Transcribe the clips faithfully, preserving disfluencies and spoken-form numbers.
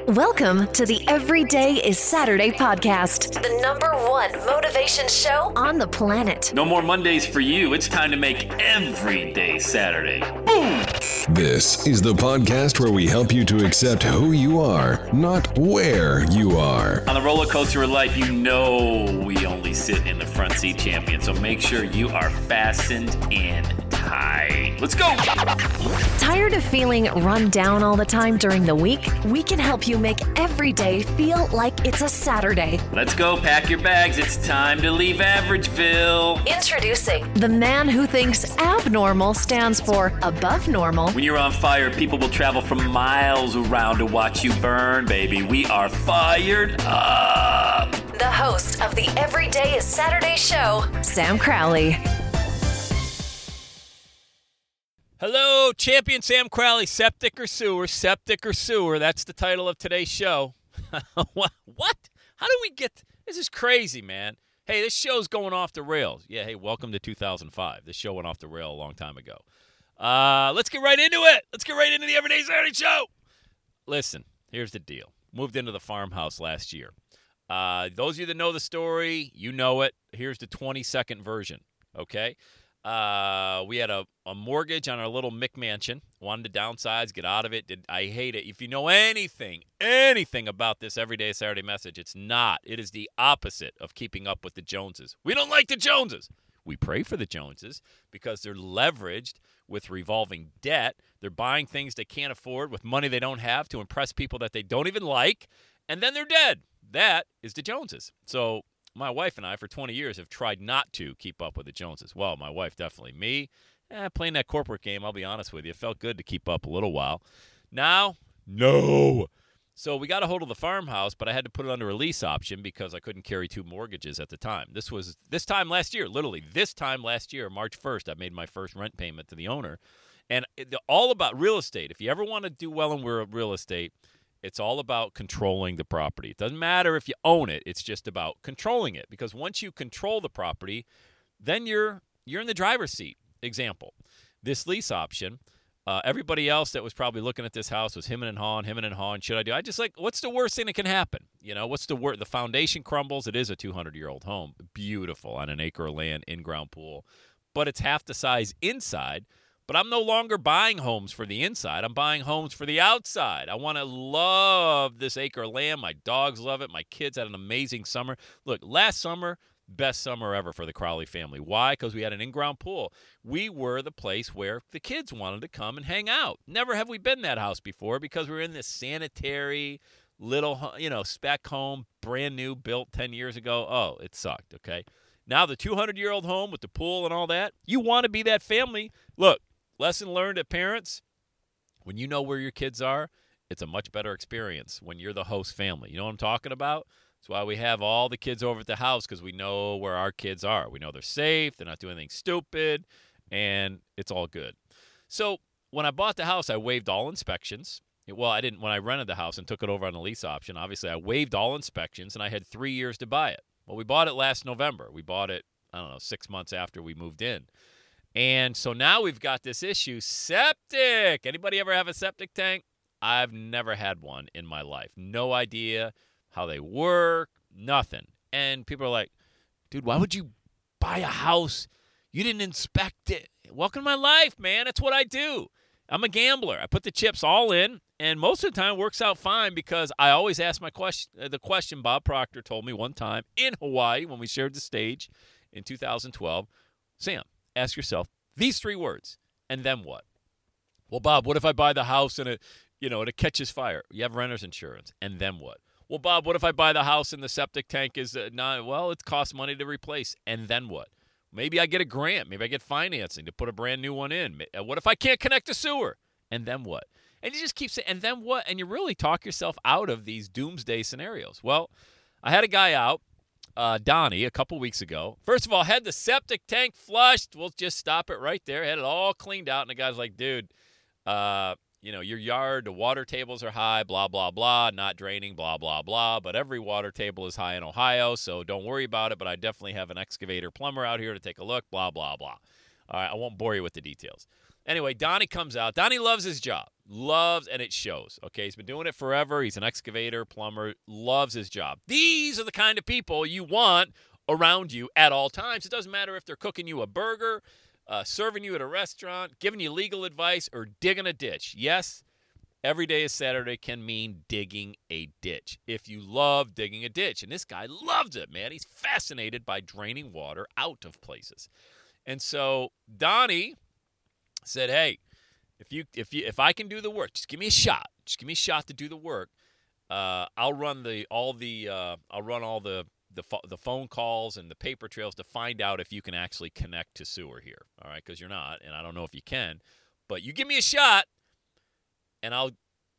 Welcome to the Everyday is Saturday podcast, the number one motivation show on the planet. No more Mondays for you. It's time to make every day Saturday. Boom! This is the podcast where we help you to accept who you are, not where you are. On the roller coaster of life, you know we only sit in the front seat, champion. So make sure you are fastened in tight. Let's go! Tired of feeling run down all the time during the week? We can help you make every day feel like it's a Saturday. Let's go, pack your bags. It's time to leave Averageville. Introducing the man who thinks abnormal stands for above normal. When you're on fire, people will travel from miles around to watch you burn, baby. We are fired up. The host of the Everyday is Saturday show, Sam Crowley. Hello, Champion Sam Crowley, Septic or Sewer, Septic or Sewer. That's the title of today's show. What? How do we get... This is crazy, man. Hey, this show's going off the rails. Yeah, hey, welcome to two thousand five. This show went off the rail a long time ago. Uh, let's get right into it. Let's get right into the Everyday Saturday show. Listen, here's the deal. Moved into the farmhouse last year. Uh, those of you that know the story, you know it. Here's the twenty-second version, okay? Uh, we had a, a mortgage on our little McMansion. Wanted to downsize, get out of it. Did I hate it. If you know anything, anything about this Everyday Saturday message, it's not. It is the opposite of keeping up with the Joneses. We don't like the Joneses. We pray for the Joneses because they're leveraged with revolving debt. They're buying things they can't afford with money they don't have to impress people that they don't even like, and then they're dead. That is the Joneses. So my wife and I, for twenty years, have tried not to keep up with the Joneses. Well, my wife definitely. Me, eh, playing that corporate game, I'll be honest with you, it felt good to keep up a little while. Now, no. So we got a hold of the farmhouse, but I had to put it under a lease option because I couldn't carry two mortgages at the time. This was this time last year, literally this time last year, March first, I made my first rent payment to the owner. And it, all about real estate. If you ever want to do well in real estate, it's all about controlling the property. It doesn't matter if you own it. It's just about controlling it. Because once you control the property, then you're you're in the driver's seat. Example, this lease option, uh, everybody else that was probably looking at this house was hemming and hawing, hemming and hawing. Should I do? I just like, what's the worst thing that can happen? You know, what's the worst? The foundation crumbles. It is a two hundred year old home. Beautiful on an acre of land, in-ground pool. But it's half the size inside. But I'm no longer buying homes for the inside. I'm buying homes for the outside. I want to love this acre of land. My dogs love it. My kids had an amazing summer. Look, last summer, best summer ever for the Crowley family. Why? Because we had an in-ground pool. We were the place where the kids wanted to come and hang out. Never have we been in that house before because we were in this sanitary little, you know, spec home, brand new, built ten years ago. Oh, it sucked, okay? Now the two hundred year old home with the pool and all that, you want to be that family. Look. Lesson learned at parents, when you know where your kids are, it's a much better experience when you're the host family. You know what I'm talking about? That's why we have all the kids over at the house because we know where our kids are. We know they're safe, they're not doing anything stupid, and it's all good. So when I bought the house, I waived all inspections. Well, I didn't when I rented the house and took it over on a lease option. Obviously, I waived all inspections, and I had three years to buy it. Well, we bought it last November. We bought it, I don't know, six months after we moved in. And so now we've got this issue, septic. Anybody ever have a septic tank? I've never had one in my life. No idea how they work, nothing. And people are like, dude, why would you buy a house? You didn't inspect it. Welcome to my life, man. That's what I do. I'm a gambler. I put the chips all in, and most of the time it works out fine because I always ask my question. The question Bob Proctor told me one time in Hawaii when we shared the stage in two thousand twelve, Sam, ask yourself these three words, and then what? Well, Bob, what if I buy the house and it, you know, and it catches fire? You have renter's insurance, and then what? Well, Bob, what if I buy the house and the septic tank is uh, not, well, it costs money to replace, and then what? Maybe I get a grant. Maybe I get financing to put a brand new one in. What if I can't connect a sewer? And then what? And you just keep saying, and then what? And you really talk yourself out of these doomsday scenarios. Well, I had a guy out. Uh, Donnie, a couple weeks ago. First of all, had the septic tank flushed. We'll just stop it right there. Had it all cleaned out. And the guy's like, dude, uh, you know, your yard, the water tables are high, blah, blah, blah, not draining, blah, blah, blah. But every water table is high in Ohio, so don't worry about it. But I definitely have an excavator plumber out here to take a look, blah, blah, blah. All right, I won't bore you with the details. Anyway, Donnie comes out. Donnie loves his job. Loves, and it shows. Okay, he's been doing it forever. He's an excavator, plumber, loves his job. These are the kind of people you want around you at all times. It doesn't matter if they're cooking you a burger, uh, serving you at a restaurant, giving you legal advice, or digging a ditch. Yes, every day is Saturday can mean digging a ditch. If you love digging a ditch, and this guy loves it, man. He's fascinated by draining water out of places. And so Donnie said, hey, if you if you if I can do the work, just give me a shot. Just give me a shot to do the work. Uh, I'll run the all the uh, I'll run all the the fo- the phone calls and the paper trails to find out if you can actually connect to sewer here. All right, because you're not, and I don't know if you can, but you give me a shot, and I'll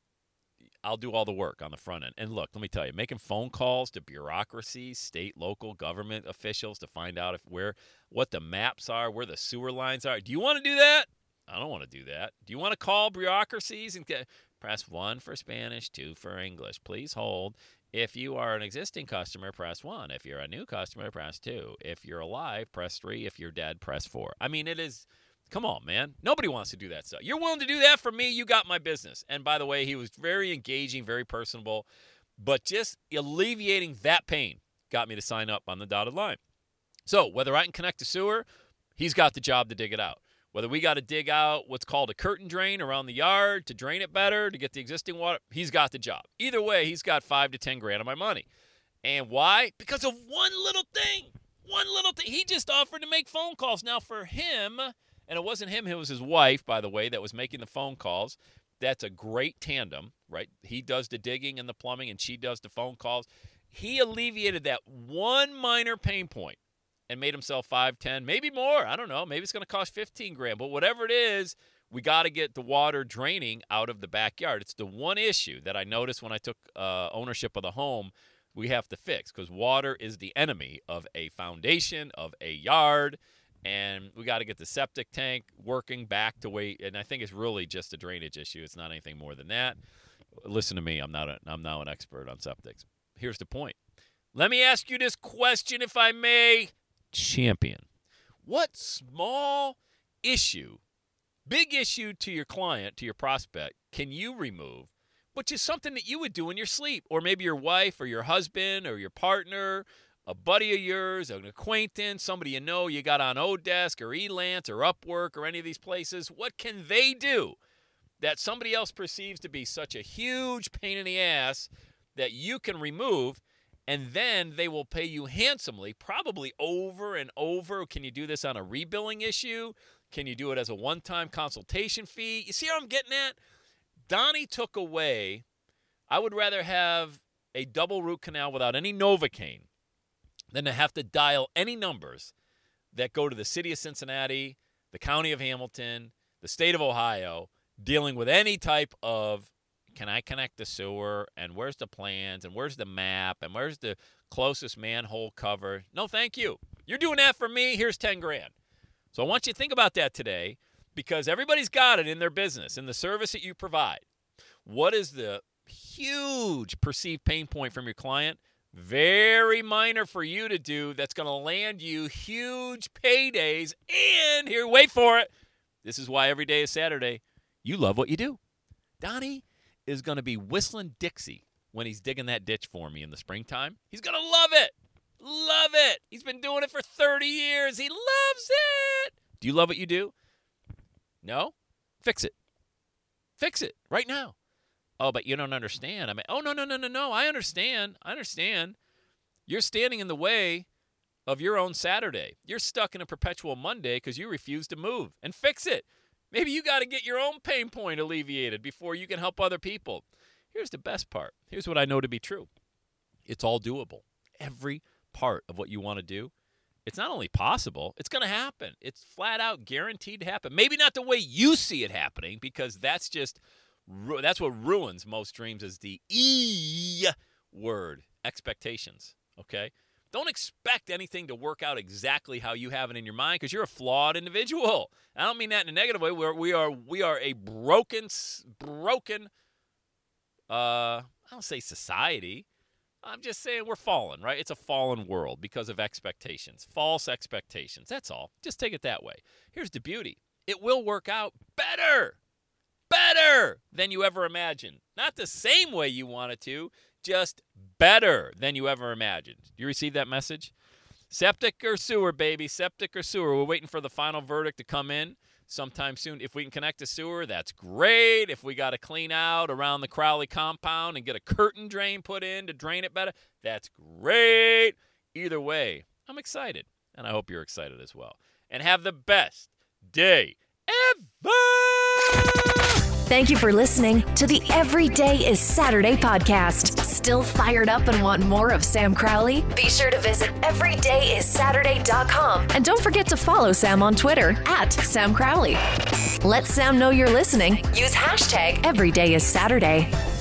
I'll do all the work on the front end. And look, let me tell you, making phone calls to bureaucracies, state, local government officials to find out if where what the maps are, where the sewer lines are. Do you want to do that? I don't want to do that. Do you want to call bureaucracies and get, press one for Spanish, two for English. Please hold. If you are an existing customer, press one. If you're a new customer, press two. If you're alive, press three. If you're dead, press four. I mean, it is, come on, man. Nobody wants to do that stuff. You're willing to do that for me, you got my business. And by the way, he was very engaging, very personable, but just alleviating that pain got me to sign up on the dotted line. So whether I can connect to sewer, he's got the job to dig it out. Whether we got to dig out what's called a curtain drain around the yard to drain it better, to get the existing water, he's got the job. Either way, he's got five to ten grand of my money. And why? Because of one little thing. One little thing. He just offered to make phone calls. Now for him, and it wasn't him, it was his wife, by the way, that was making the phone calls. That's a great tandem, right? He does the digging and the plumbing, and she does the phone calls. He alleviated that one minor pain point and made himself five, ten, maybe more. I don't know. Maybe it's going to cost fifteen grand. But whatever it is, we got to get the water draining out of the backyard. It's the one issue that I noticed when I took uh, ownership of the home we have to fix, because water is the enemy of a foundation, of a yard, and we got to get the septic tank working back to way. And I think it's really just a drainage issue. It's not anything more than that. Listen to me. I'm not. A, I'm now an expert on septics. Here's the point. Let me ask you this question, if I may. Champion, what small issue, big issue to your client, to your prospect, can you remove, which is something that you would do in your sleep? Or maybe your wife or your husband or your partner, a buddy of yours, an acquaintance, somebody you know you got on Odesk or Elance or Upwork or any of these places. What can they do that somebody else perceives to be such a huge pain in the ass that you can remove? And then they will pay you handsomely, probably over and over. Can you do this on a rebilling issue? Can you do it as a one-time consultation fee? You see how I'm getting at? Donnie took away, I would rather have a double root canal without any Novocaine than to have to dial any numbers that go to the city of Cincinnati, the county of Hamilton, the state of Ohio, dealing with any type of, can I connect the sewer, and where's the plans, and where's the map, and where's the closest manhole cover? No, thank you. You're doing that for me. Here's ten grand. So I want you to think about that today, because everybody's got it in their business, in the service that you provide. What is the huge perceived pain point from your client? Very minor for you to do that's going to land you huge paydays. And here, wait for it. This is why every day is Saturday. You love what you do. Donnie is going to be whistling Dixie when he's digging that ditch for me in the springtime. He's going to love it. Love it. He's been doing it for thirty years. He loves it. Do you love what you do? No? Fix it. Fix it right now. Oh, but you don't understand. I mean, oh, no, no, no, no, no. I understand. I understand. You're standing in the way of your own Saturday. You're stuck in a perpetual Monday because you refuse to move. And fix it. Maybe you got to get your own pain point alleviated before you can help other people. Here's the best part. Here's what I know to be true. It's all doable. Every part of what you want to do, it's not only possible, it's going to happen. It's flat out guaranteed to happen. Maybe not the way you see it happening, because that's just, that's what ruins most dreams, is the E word, expectations, okay? Don't expect anything to work out exactly how you have it in your mind, because you're a flawed individual. I don't mean that in a negative way. We're, we are we are a broken, broken, uh, I don't say society. I'm just saying we're fallen, right? It's a fallen world because of expectations, false expectations. That's all. Just take it that way. Here's the beauty. it will work out better, better than you ever imagined. Not the same way you want it to, just better than you ever imagined. You received that message? Septic or sewer, baby, septic or sewer. We're waiting for the final verdict to come in sometime soon. If we can connect to sewer, that's great. If we got to clean out around the Crowley compound and get a curtain drain put in to drain it better, that's great. Either way, I'm excited, and I hope you're excited as well. And have the best day ever! Thank you for listening to the Every Day is Saturday podcast. Still fired up and want more of Sam Crowley? Be sure to visit every day is saturday dot com. And don't forget to follow Sam on Twitter at Sam Crowley. Let Sam know you're listening. Use hashtag Every Day is Saturday.